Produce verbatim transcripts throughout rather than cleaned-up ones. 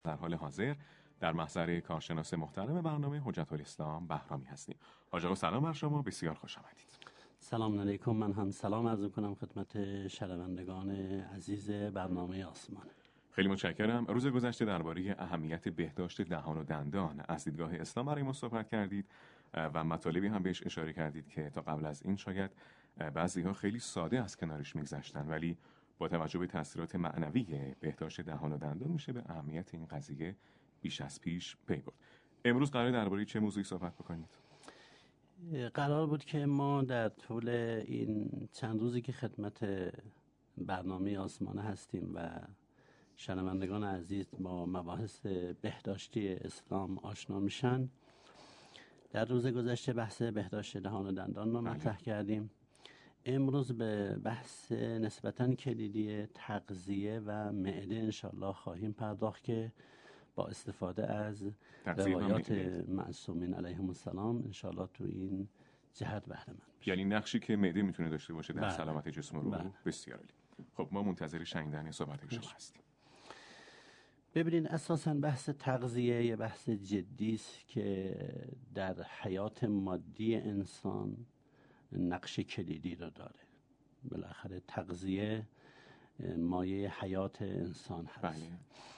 در حال حاضر در محضر کارشناس محترم برنامه حجت الاسلام بهرامی هستیم. حاج آقا سلام بر شما، بسیار خوش آمدید. سلام علیکم. من هم سلام عرض می‌کنم خدمت شنوندگان عزیز برنامه آسمان. خیلی متشکرم. روز گذشته درباره اهمیت بهداشت دهان و دندان از دیدگاه اسلام برای ما صحبت کردید و مطالبی هم بهش اشاره کردید که تا قبل از این شاید بعضی‌ها خیلی ساده از کنارش می‌گذشتن، ولی با توجه به تاثیرات معنوی بهداشت دهان و دندان میشه به اهمیت این قضیه بیش از پیش پی برد. امروز قرار درباره چه موضوعی صحبت بکنید؟ قرار بود که ما در طول این چند روزی که خدمت برنامه آسمانه هستیم و شنوندگان عزیز با مباحث بهداشتی اسلام آشنا میشن، در روز گذشته بحث بهداشت دهان و دندان رو مطرح کردیم. امروز به بحث نسبتاً کلیدی تغذیه و معده انشالله خواهیم پرداخت که با استفاده از روایات معصومین علیهم السلام انشالله تو این جهت بهره مند بشیم. یعنی نقشی که معده میتونه داشته باشه در بله. سلامت جسم و روح. بله. بسیار عالی. خب ما منتظر شنیدن صحبت شما هستیم. ببینید اساساً بحث تغذیه یه بحث جدی است که در حیات مادی انسان نقش کلیدی رو داره. بالاخره تغذیه مایه حیات انسان هست. بله.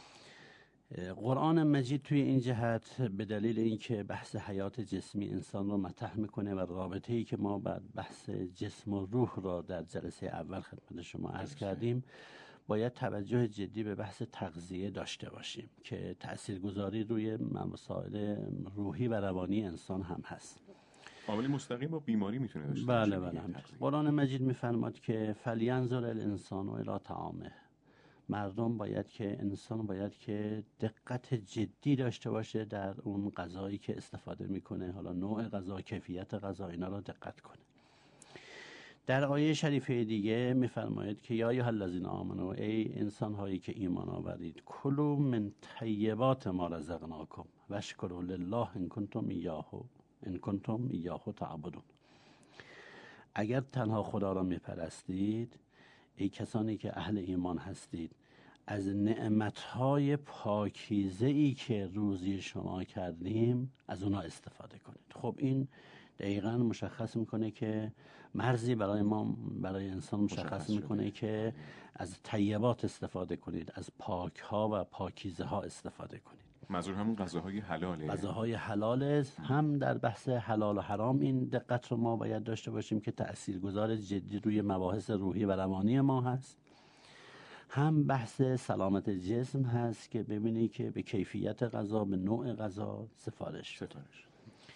قرآن مجید توی این جهت به دلیل اینکه بحث حیات جسمی انسان رو مطرح میکنه و رابطه‌ای که ما بعد بحث جسم و روح را در جلسه اول خدمت شما عرض کردیم، باید توجه جدی به بحث تغذیه داشته باشیم که تاثیرگذاری روی مسائل روحی و روانی انسان هم هست. عامل مستقیم با بیماری میتونه داشته باشه. بله بله. قرآن مجید میفرماد که فلینظر الانسان الی طعامه. مردم باید که انسان باید که دقت جدی داشته باشه در اون غذایی که استفاده میکنه، حالا نوع غذا، کیفیت غذا، اینا رو دقت کنه. در آیه شریفه دیگه میفرماید که یا ایها الذین آمنوا، ای انسان هایی که ایمان آورید، کلوا من طیبات ما رزقناکم واشکروا لله ان کنتم ایاه ان کنتم ایاه تعبدون. اگر تنها خدا را میپرستید، ای کسانی که اهل ایمان هستید، از نعمتهای پاکیزه‌ای که روزی شما کردیم از اونا استفاده کنید. خب این دقیقاً مشخص میکنه که مرزی برای ما، برای انسان مشخص, مشخص میکنه که از طیبات استفاده کنید، از پاکها و پاکیزه ها استفاده کنید. منظور همون غذاهای حلاله. غذاهای حلال است. هم در بحث حلال و حرام این دقت رو ما باید داشته باشیم که تاثیرگذار جدی روی مباحث روحی و روانی ما هست. هم بحث سلامت جسم هست که ببینی که به کیفیت غذا، به نوع غذا سفارش سفارش.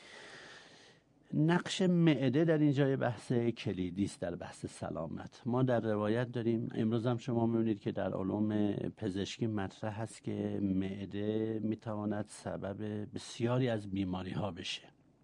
نقش معده در این جای بحث کلیدی است در بحث سلامت. ما در روایت داریم، امروز هم شما می‌بینید که در علوم پزشکی مطرح هست که معده میتواند سبب بسیاری از بیماری ها بشه.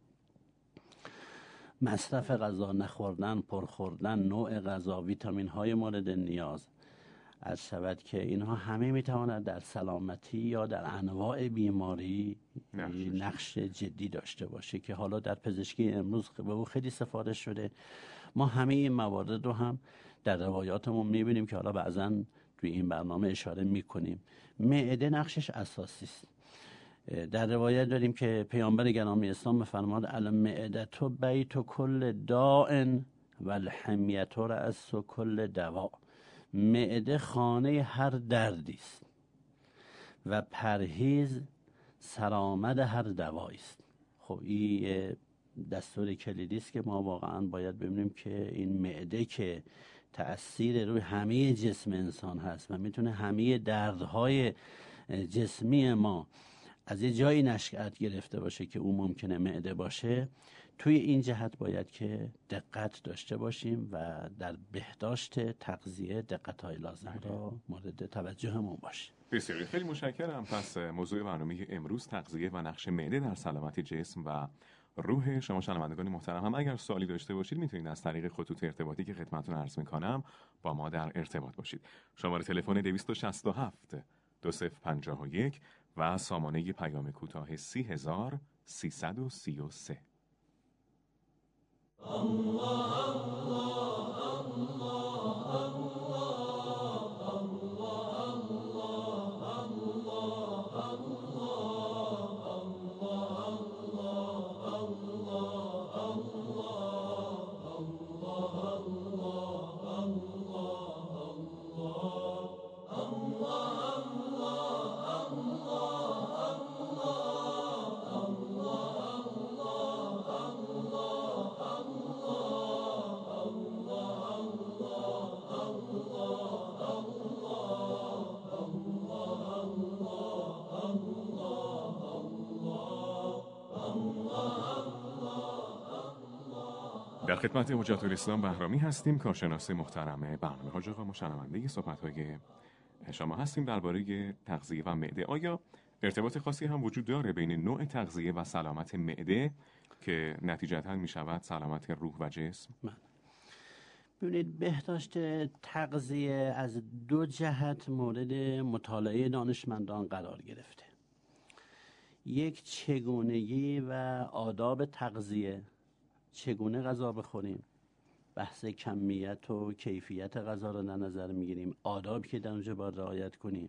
مصرف غذا، نخوردن، پرخوردن، نوع غذا، ویتامین های مورد نیاز، از شود که اینها همه میتواند در سلامتی یا در انواع بیماری نقش جدی داشته باشه که حالا در پزشکی امروز به او خیلی سفارش شده. ما همه این موارد رو هم در روایاتمون میبینیم که حالا بعضا توی این برنامه اشاره میکنیم. معده نقشش اساسی است. در روایت داریم که پیامبر گرامی اسلام میفرماد المعدة بیت کل داء والحمیة رأس کل دواء. معده خانه هر دردی است و پرهیز سرآمد هر دوایی است. خب این دستور کلیدی است که ما واقعا باید ببینیم که این معده که تأثیر روی همه جسم انسان هست و میتونه همه دردهای جسمی ما از یه جایی نشأت گرفته باشه که اون ممکنه معده باشه، توی این جهت باید که دقت داشته باشیم و در بهداشت تغذیه دقت‌های لازم را مورد توجهمون باشه. بسیار خیلی متشکرم. پس موضوع برنامه امروز تغذیه و نقش معده در سلامت جسم و روح. شما شنوندگان محترم هم اگر سوالی داشته باشید میتونید از طریق خطوط ارتباطی که خدمتتون عرض میکنم با ما در ارتباط باشید. شماره تلفن دویست و شصت و هفت دو صفر پنجاه و یک و سامانه پیام کوتاه سی هزار سیصد و سی و سه. الله الله الله الله الله الله در خدمت حجت الاسلام بهرامی هستیم، کارشناس محترم برنامه. حاج آقا، ما شنونده صحبت‌های شما هستیم درباره تغذیه و معده. آیا ارتباط خاصی هم وجود داره بین نوع تغذیه و سلامت معده که نتیجتاً می‌شود سلامت روح و جسم؟ من. ببینید، بهداشت تغذیه از دو جهت مورد مطالعه دانشمندان قرار گرفته. یک، چگونگی و آداب تغذیه، چگونه غذا بخوریم، بحث کمیت و کیفیت غذا رو در نظر میگیریم، آداب که در اونجا باید رعایت کنیم.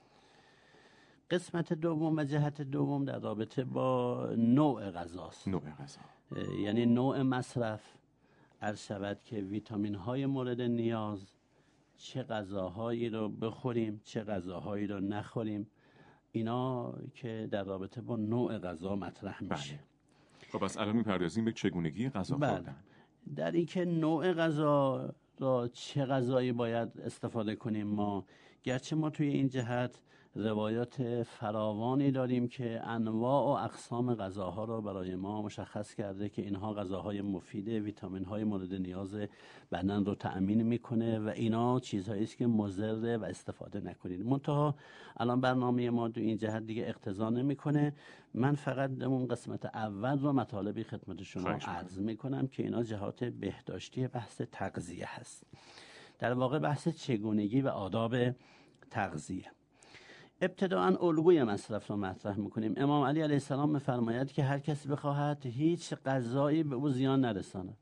قسمت دوم و جهت دوم در رابطه با نوع غذاست. نوع غذا یعنی نوع مصرف. عرض شود که ویتامین های مورد نیاز، چه غذاهایی رو بخوریم، چه غذاهایی رو نخوریم، اینا که در رابطه با نوع غذا مطرح میشه. بله. خب پس الان میپردازیم به چگونگی غذا بله. خوردن. در این که نوع غذا را چه غذایی باید استفاده کنیم، ما گرچه ما توی این جهت روایات فراوانی داریم که انواع و اقسام غذاها را برای ما مشخص کرده که اینها غذاهای مفیده، ویتامین های مورد نیاز بدن رو تأمین میکنه و اینا چیزهایی است که مضر و استفاده نکنید. منتها الان برنامه ما تو این جهت دیگه اقتضا نمیکنه. من فقط اون قسمت اول رو مطالبی خدمت شما عرض میکنم که اینا جهات بهداشتی بحث تغذیه هست. در واقع بحث چگونگی و آداب تغذیه. ابتداءً الگوی مصرف رو مطرح میکنیم. امام علی علیه السلام میفرماید که هر کسی بخواهد هیچ غذایی به او زیان نرساند،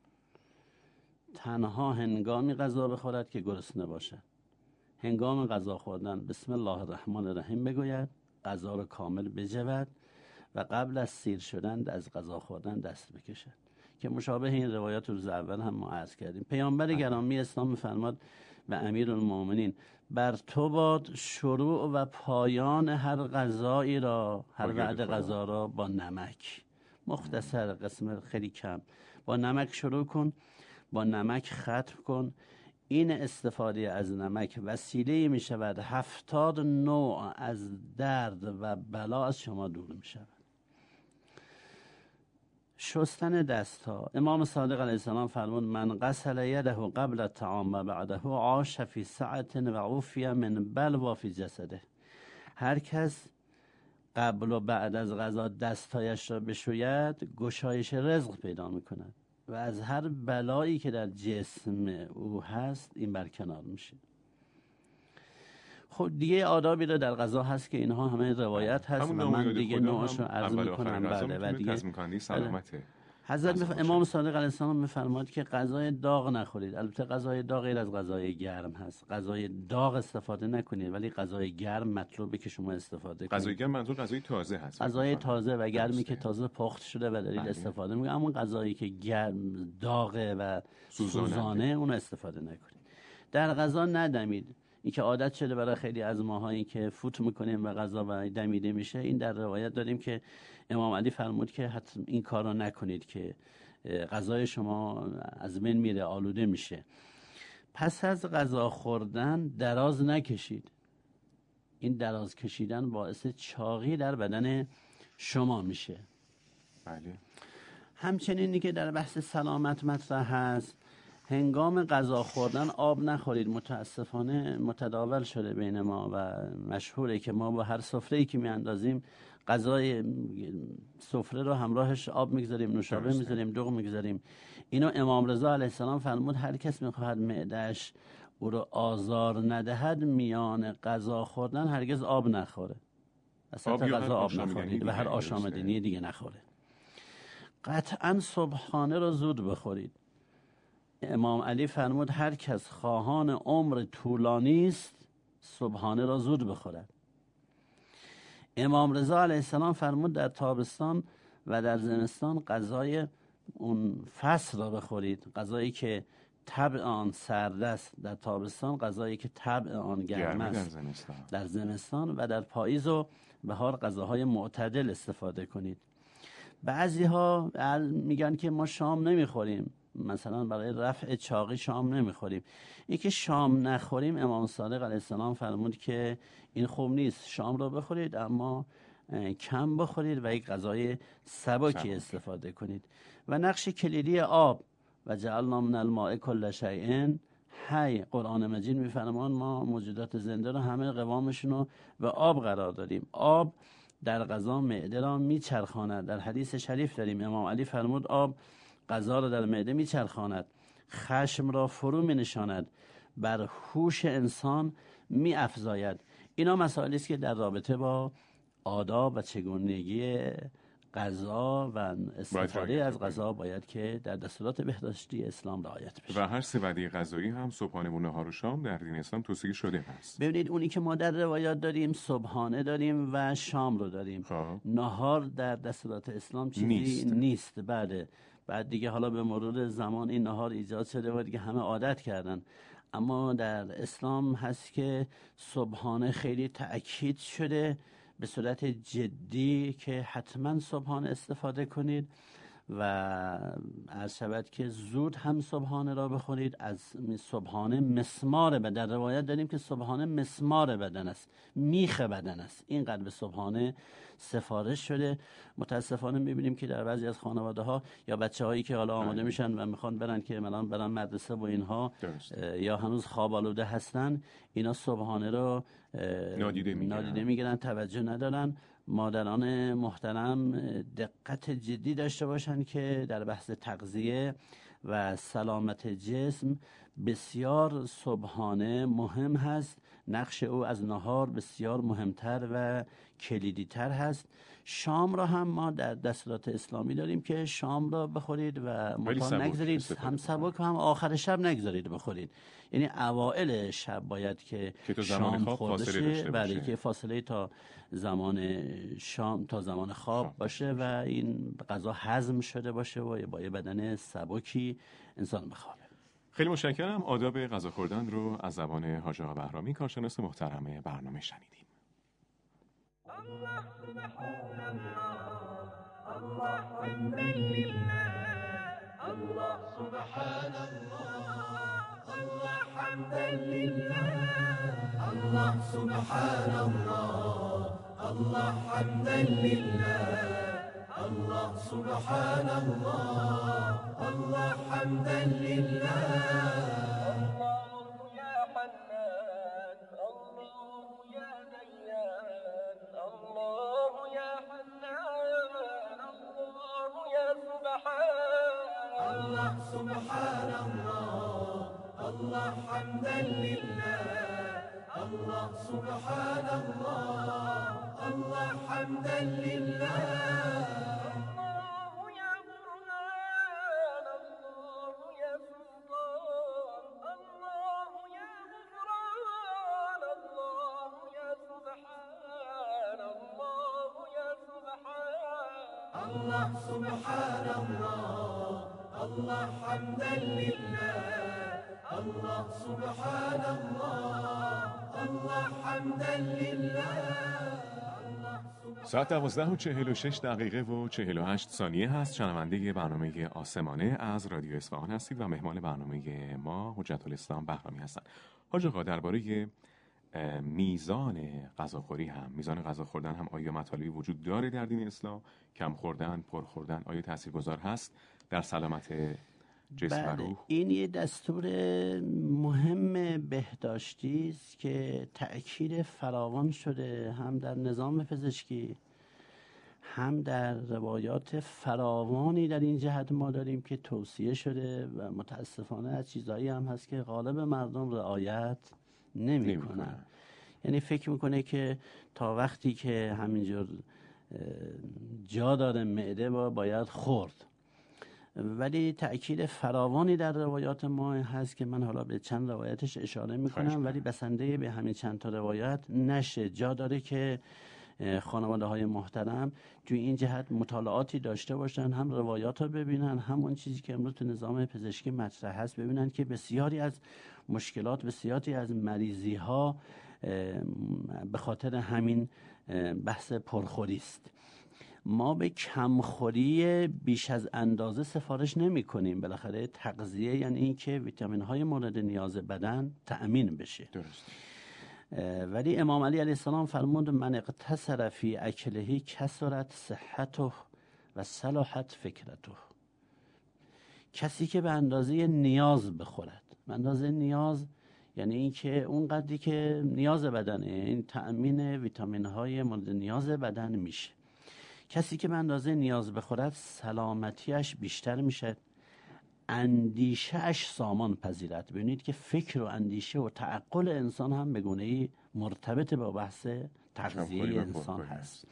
تنها هنگامی غذا بخورد که گرسنه باشد. هنگام غذا خوردن بسم الله الرحمن الرحیم بگوید، غذا رو کامل بجود و قبل از سیر شدن از غذا خوردن دست بکشد، که مشابه این روایات روز اول هم ما عرض کردیم. پیامبر گرامی اسلام میفرماد و امیرالمومنین، بر تو باد شروع و پایان هر غذایی را، هر وعده غذا را با نمک. مختصر، قسم خیلی کم. با نمک شروع کن، با نمک ختم کن. این استفاده از نمک وسیله می شود هفتاد نوع از درد و بلا از شما دور می شود. شستن دست ها. امام صادق علیه السلام فرمود من غسل یده قبل الطعام و بعده عاش فی سعة و عوفی من بلوا فی جسده. هر کس قبل و بعد از غذا دستایش را بشوید گشایش رزق پیدا میکند و از هر بلایی که در جسم او هست این برکنار میشه. خب دیگه آدابی رو در غذا هست که اینها همه روایت هست و من دیگه نوعش رو عرض میکنم. بله و دیگه سلامته. حضرت مف... امام صادق علیه السلام میفرماد که غذای داغ نخورید. البته غذای داغ غیر از غذای گرم هست. غذای داغ استفاده نکنید، ولی غذای گرم مطلوبه که شما استفاده کنید. غذای گرم منظور غذای تازه هست. غذای تازه و گرمی که تازه پخت شده و دارید استفاده میکنید. اما غذایی که گرم، داغه و سوزانه, سوزانه اون استفاده نکنید. در غذا ندمید. این که عادت شده برای خیلی از ماهایی که فوت میکنیم و غذا و دمیده میشه. این در روایت داریم که امام علی فرمود که حتما این کار رو نکنید که غذای شما از بین میره، آلوده میشه. پس از غذا خوردن دراز نکشید. این دراز کشیدن باعث چاقی در بدن شما میشه. بله. همچنینی که در بحث سلامت مطرح هست، هنگام غذا خوردن آب نخورید. متاسفانه متداول شده بین ما و مشهوره که ما با هر سفره‌ای که میاندازیم غذای سفره رو همراهش آب میگذاریم، نوشابه میذاریم، دوغ میگذاریم. اینو امام رضا علیه السلام فرمود هر کس میخواهد معده‌اش او رو آزار ندهد میان غذا خوردن هرگز آب نخوره. اصلا غذا آب نخورید و هر آشامدنی دیگه نخوره. قطعا صبحانه رو زود بخورید. امام علی فرمود هر کس خواهان عمر طولانی است صبحانه را زود بخورد. امام رضا علیه السلام فرمود در تابستان و در زمستان غذای اون فصل را بخورید. غذایی که طبع آن سرد است در تابستان، غذایی که طبع آن گرم است در زمستان. در زمستان و در پاییز و بهار غذاهای معتدل استفاده کنید. بعضی ها میگن که ما شام نمیخوریم، مثلا برای رفع چاقی شام نمیخوریم. این که شام نخوریم امام صادق علیه السلام فرمود که این خوب نیست. شام رو بخورید اما کم بخورید و یک غذای سبکی استفاده کنید. و نقش کلیدی آب، و جعلنا من الماء کل شیء حی. قرآن مجید میفرمان ما موجودات زنده رو همه قوامشون رو به آب قرار دادیم. آب در غذا معده را میچرخاند. در حدیث شریف داریم امام علی فرمود آب غذا را در معده میچرخاند، خشم را فرو مینشاند، بر هوش انسان میافزاید. اینا مسائلی است که در رابطه با آداب و چگونگی غذا و استفاده از غذا باید که در دستورات بهداشتی اسلام رعایت بشه. و هر سه وعده غذایی هم صبحانه و نهار و شام در دین اسلام توصیه شده است. ببینید اونی که ما در روایات داریم صبحانه داریم و شام رو داریم. خواه. نهار در دستورات اسلام چیزی نیست, نیست. بعد بعد دیگه حالا به مرور زمان این نهار ایجاد شده و دیگه همه عادت کردن، اما در اسلام هست که صبحانه خیلی تأکید شده به صورت جدی که حتما صبحانه استفاده کنید و عرض شود که زود هم صبحانه را بخورید. از صبحانه مسمار بدن، در روایت داریم که صبحانه مسمار بدن است، میخ بدن است، اینقدر به صبحانه سفارش شده. متاسفانه میبینیم که در بعضی از خانواده ها یا بچه هایی که حالا آماده میشن و میخوان برن که الان برن مدرسه و اینها یا هنوز خواب آلوده هستن، اینا صبحانه رو نادیده میگیرن, نادیده میگیرن توجه ندارن. مادران محترم دقت جدی داشته باشند که در بحث تغذیه و سلامت جسم بسیار صبحانه مهم هست. نقش او از نهار بسیار مهمتر و کلیدی‌تر هست. شام را هم ما در دستورات اسلامی داریم که شام را بخورید و مطمئن نگذارید هم سبک و هم آخر شب نگذارید بخورید. یعنی اوائل شب باید که, که شام خورده شه، بله که فاصله تا زمان شام تا زمان خواب, خواب باشه و این غذا هضم شده باشه و با یه بدن سبکی انسان بخوابه. خیلی متشکرم. آداب غذا خوردن رو از زبان حاج آقا بهرامی کارشناس محترم برنامه شنیدیم. الله سبحان الله الله حمدا لله الله سبحان الله الله حمدا لله الله سبحان الله الله حمدا لله الله سبحان الله الله حمدا لله الله سبحان الله الله حمدا لله الله سبحان الله الله حمدا لله الله يا برهان الله يا سلطان الله يا غفران الله يا سبحان الله يا سبحان الله سبحان الله الله حمدا لله الله سبحان الله الله حمدا لله. ساعت دوازده و چهل و شش دقیقه و چهل و هشت ثانیه هست. شنونده برنامه آسمانه از رادیو اصفهان هستید و مهمان برنامه ما حجت الاسلام بهرامی هستند. حاج آقا درباره میزان غذاخوری هم میزان غذا خوردن هم آیا مطالبی وجود داره در دین اسلام؟ کم خوردن، پر خوردن آیا تاثیرگذار هست در سلامت جسم و روح؟ این یه دستور مهم بهداشتی است که تأکید فراوان شده هم در نظام پزشکی هم در روایات فراوانی در این جهت ما داریم که توصیه شده و متاسفانه از چیزایی هم هست که غالب مردم رعایت نمی کنن. یعنی فکر میکنه که تا وقتی که همینجور جا داره معده باید خورد، ولی تأکید فراوانی در روایات ما هست که من حالا به چند روایتش اشاره میکنم ولی بسنده به همین چند تا روایت نشه. جا داره که خانواده های محترم توی این جهت مطالعاتی داشته باشن، هم روایات رو ببینن هم اون چیزی که امروز تو نظام پزشکی مطرح هست ببینن که بسیاری از مشکلات بسیاری از مریضی ها به خاطر همین بحث پرخوری است. ما به کمخوری بیش از اندازه سفارش نمی کنیم. بالاخره تغذیه یعنی این که ویتامین های مورد نیاز بدن تأمین بشه. درست. ولی امام علی علیه السلام فرمود من اقتصر فی اکلهی کثرت صحته و صلحت فکرته. کسی که به اندازه نیاز بخورد. به اندازه نیاز یعنی این که اون قدری که نیاز بدنه، این تأمین ویتامین های مورد نیاز بدن میشه. کسی که به اندازه نیاز بخورد سلامتیش بیشتر میشه، اندیشهش سامان پذیرد. ببینید که فکر و اندیشه و تعقل انسان هم به گونه‌ای مرتبط با بحث تغذیه انسان هست.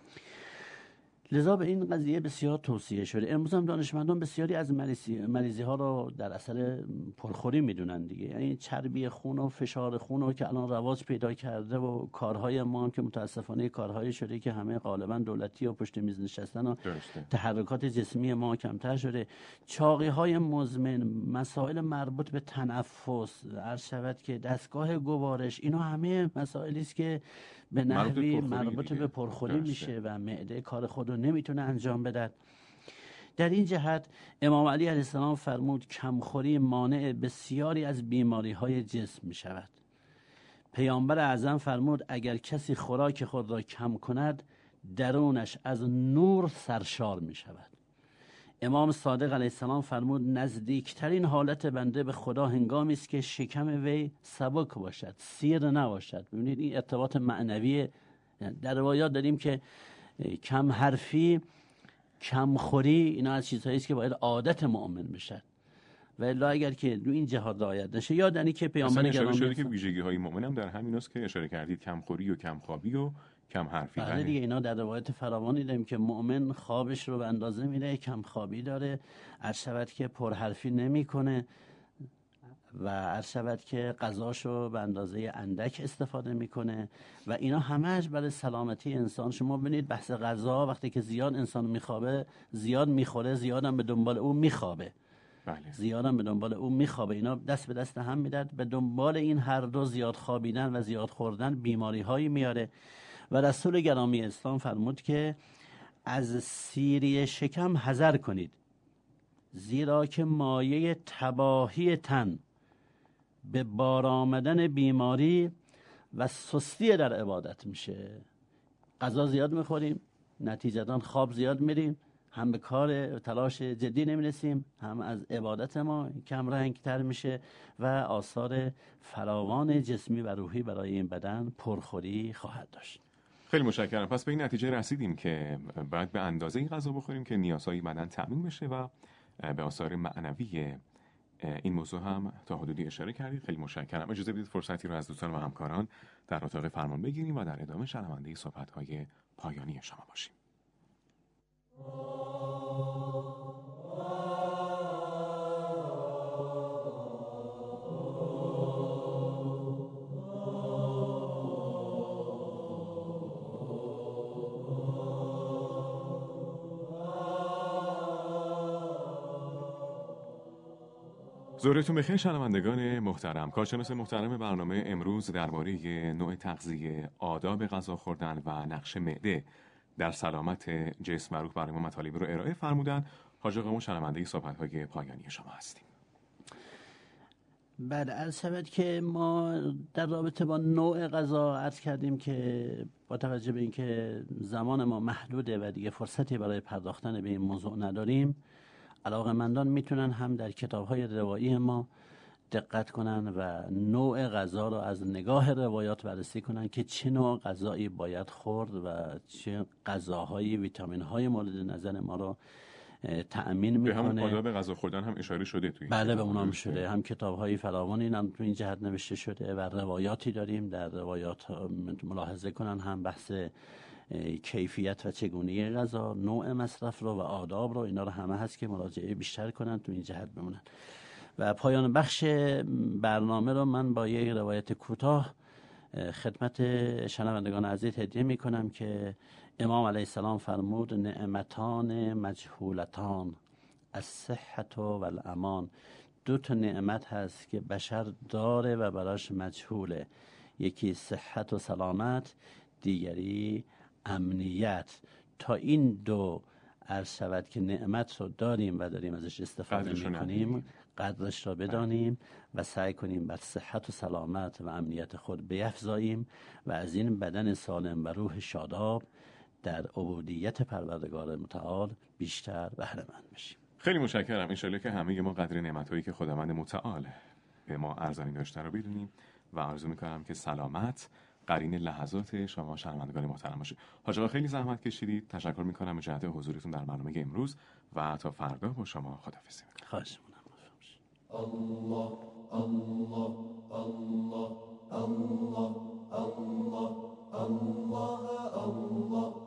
لذا به این قضیه بسیار توصیه شده. امروز هم دانشمندان بسیاری از مریضی, مریضی ها رو در اثر پرخوری میدونن دیگه، یعنی چربی خون و فشار خون رو که الان رواج پیدا کرده و کارهای ما هم که متاسفانه کارهایی شده که همه غالبا دولتی و پشت میز نشستن و درسته. تحرکات جسمی ما کمتر شده، چاقی های مزمن، مسائل مربوط به تنفس، عرض شود که دستگاه گوارش، اینا همه مسائلی است که به نحوی مربوط به پرخوری میشه و معده کار خود رو نمیتونه انجام بده. در این جهت امام علی علیه السلام فرمود کمخوری مانع بسیاری از بیماری های جسم میشود. پیامبر اعظم فرمود اگر کسی خوراک خود را کم کند درونش از نور سرشار میشود. امام صادق علیه السلام فرمود نزدیکترین حالت بنده به خدا هنگامی است که شکم وی سبک باشد، سیر نباشد. ببینید این ارتباط معنوی. در روایات داریم که کم حرفی، کم خوری، اینا از چیزهایی است که باید عادت مؤمن بشه. و الا اگر که رو این جهاد رعایت نشه، یادنی که پیامبر گرامی شده که ویژگی های مؤمن هم در همین است که اشاره کردید، کم خوری و کم خوابی و کم حرفی. بله دیگه، اینا در روایت فراوانی داریم که مؤمن خوابش رو به اندازه میره، کم خوابی داره، عرض شود که پرحرفی نمیکنه و عرض شود که غذاش رو به اندازه اندک استفاده میکنه و اینا همهش برای سلامتی انسان. شما ببینید بحث غذا وقتی که زیاد انسان میخوابه، زیاد میخوره، زیادم به دنبال اون میخوابه. بله. زیادم به دنبال اون میخوابه. اینا دست به دست هم میداد. به دنبال این هر دو، زیاد خوابیدن و زیاد خوردن، بیماری هایی میاره. و رسول گرامی اسلام فرمود که از سیری شکم حذر کنید، زیرا که مایه تباهی تن به بار آمدن بیماری و سستی در عبادت میشه. غذا زیاد میخوریم، نتیجتاً خواب زیاد میریم، هم به کار تلاش جدی نمیرسیم، هم از عبادت ما کم رنگتر میشه و آثار فراوان جسمی و روحی برای این بدن پرخوری خواهد داشت. خیلی متشکرم. پس به این نتیجه رسیدیم که باید به اندازه این غذا بخوریم که نیازهای بدن تامین بشه و به آثار معنوی این موضوع هم تا حدودی اشاره کردید. خیلی متشکرم. اجازه بدید فرصتی رو از دوستان و همکاران در اتاق فرمان بگیریم و در ادامه شنونده صحبت‌های پایانی شما باشیم. ظهرتون بخیر شنوندگان محترم. کارشناس محترم برنامه امروز درباره نوع تغذیه، آداب غذا خوردن و نقش معده در سلامت جسم و روح برای ما مطالبی رو ارائه فرمودن. حاج آقا، ما شنونده صحبت‌های پایانی شما هستیم. بعد عرض شود که ما در رابطه با نوع غذا عرض کردیم که با توجه به اینکه زمان ما محدوده و دیگه فرصتی برای پرداختن به این موضوع نداریم، علاقه‌مندان میتونن هم در کتاب‌های روایی ما دقت کنن و نوع غذا رو از نگاه روایات بررسی کنن که چه نوع غذایی باید خورد و چه غذاهایی ویتامین‌های مورد نظر ما رو تأمین میکنه. به هم آداب غذا خوردن هم اشاره شده توی بله، به اونام شده. هم کتاب‌های فراوانی هم تو این جهت نوشته شده و روایاتی داریم. در روایات ملاحظه کنن هم بحث کیفیت و چگونگی غذا، نوع مصرف رو و آداب رو، اینا رو همه هست که مراجعه بیشتر کنن تو این جهت بمونن. و پایان بخش برنامه رو من با یک روایت کوتاه خدمت شنوندگان عزیز هدیه میکنم که امام علیه السلام فرمود نعمتان مجهولتان الصحة و الامان. دو تا نعمت هست که بشر داره و براش مجهوله، یکی صحت و سلامت، دیگری امنیت. تا این دو عرض شود که نعمت رو داریم و داریم ازش استفاده میکنیم، قدرش را بدانیم و سعی کنیم بر صحت و سلامت و امنیت خود بیفزاییم و از این بدن سالم و روح شاداب در عبودیت پروردگار متعال بیشتر بهره مند بشیم. خیلی متشکرم. انشالله که همه ما قدر نعمت‌هایی که خداوند متعال به ما ارزانی داشته رو بدونیم و آرزو می‌کنم که سلامت قرین لحظات شما شنوندگان محترم باشه. حاج آقا خیلی زحمت کشیدید. تشکر می‌کنم به جهت حضورتون در برنامه امروز و تا فردا با شما خداحافظی می‌کنم. خواهش می‌کنم. الله الله الله الله الله الله الله